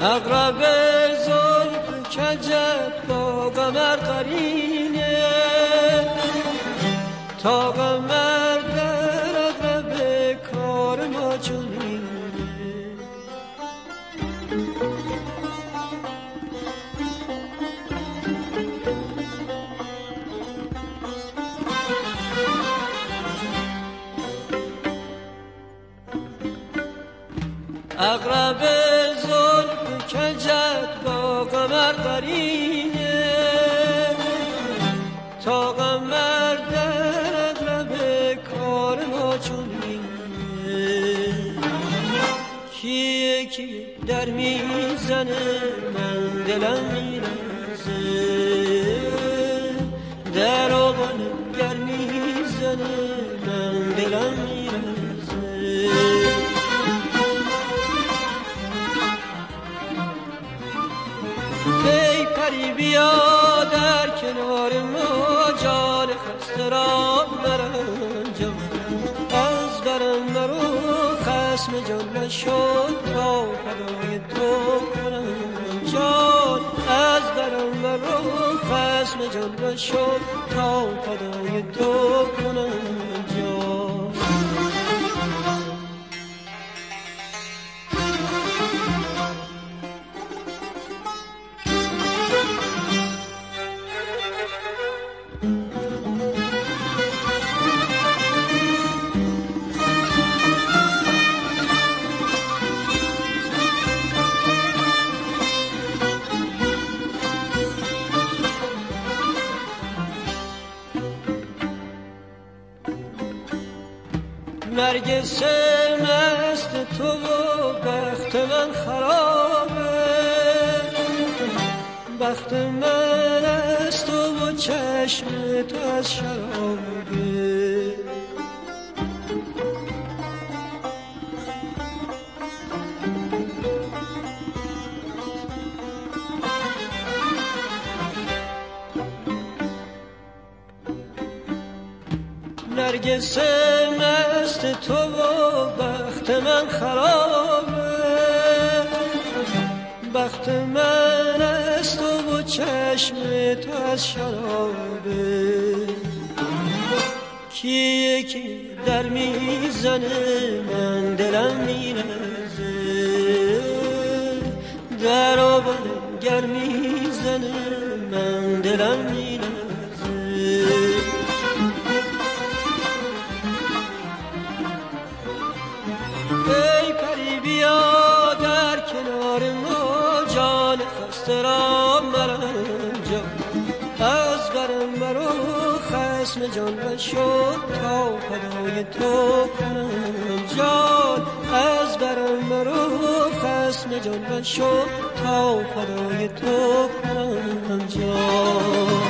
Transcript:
اقرب زلف کجت با قمر قرینه تا قمر در اقرب کار ما چنینه اقرب زلف کجت با قمر قرینه تا قمر در اقرب کار ما چنینه کیه کی در میزنه من دلم میرزه در آبانه گر میزنه من دلم میرزه ای پری بیا در کنار ما جان خسته را مرنجا از برم مرو خسم جان نشد تا فدای تو کنم جان از برم مرو خسم جان نشد تا فدای تو کنم جان نرگس مست تو و بخت من خرابه بخت من از تو و چشم تو از شرابه نرگس مست تو و بخت من خرابه بخت من از تو و چشم تو از شرابه کیه کی در میزنه من دلم میرزه در آبانه گر میزنه من دلم میرزه ای پری بیا در کنار ما جان خسته را مرنجا از برم مرو خسم جان نشد تا فدای تو کنم جان از برم مرو خسم جان نشد تا فدای تو کنم جان